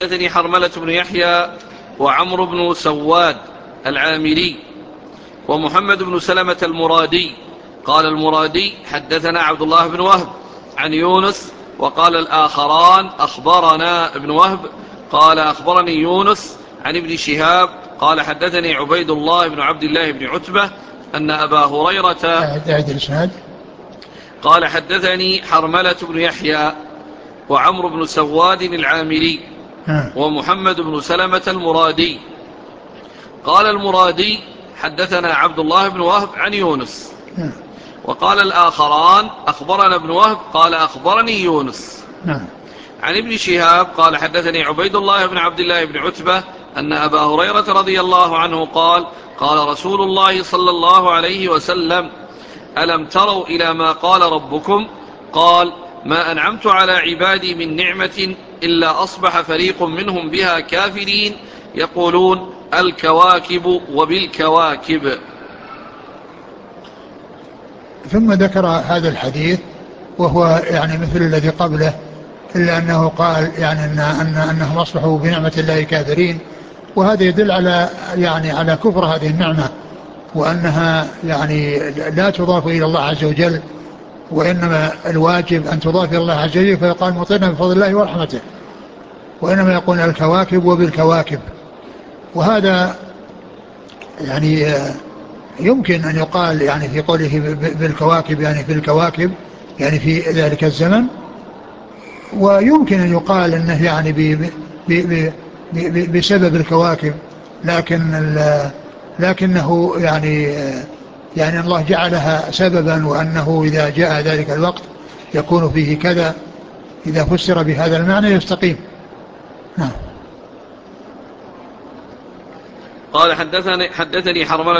حدثني حرملة بن يحيى وعمرو بن سواد العامري ومحمد بن سلمة المرادي. قال المرادي حدثنا عبد الله بن وهب عن يونس. وقال الآخران أخبرنا ابن وهب قال أخبرني يونس عن ابن شهاب قال حدثني عبيد الله بن عبد الله بن عتبة أن أبا هريرة قال حدثني حرملة بن يحيى وعمرو بن سواد العامري ومحمد بن سلمة المرادي. قال المرادي حدثنا عبد الله بن وهب عن يونس. وقال الآخران أخبرنا ابن وهب قال أخبرني يونس عن ابن شهاب قال حدثني عبيد الله بن عبد الله بن عتبة أن أبا هريرة رضي الله عنه قال قال رسول الله صلى الله عليه وسلم ألم تروا إلى ما قال ربكم قال ما أنعمت على عبادي من نعمة إلا أصبح فريق منهم بها كافرين يقولون الكواكب وبالكواكب. ثم ذكر هذا الحديث وهو يعني مثل الذي قبله، إلا أنه قال يعني أنهم أصبحوا بنعمة الله كافرين، وهذا يدل على يعني على كفر هذه النعمة، وأنها يعني لا تضاف إلى الله عز وجل، وإنما الواجب أن تضاف إلى الله عز وجل، فيقال مطرنا بفضل الله ورحمته، وإنما يقول الكواكب وبالكواكب. وهذا يعني يمكن أن يقال يعني في قوله بالكواكب يعني في الكواكب يعني في ذلك الزمن، ويمكن أن يقال أنه يعني بسبب الكواكب، لكنه يعني الله جعلها سببا، وأنه إذا جاء ذلك الوقت يكون فيه كذا، إذا فسر بهذا المعنى يستقيم. قال حدثني حرملة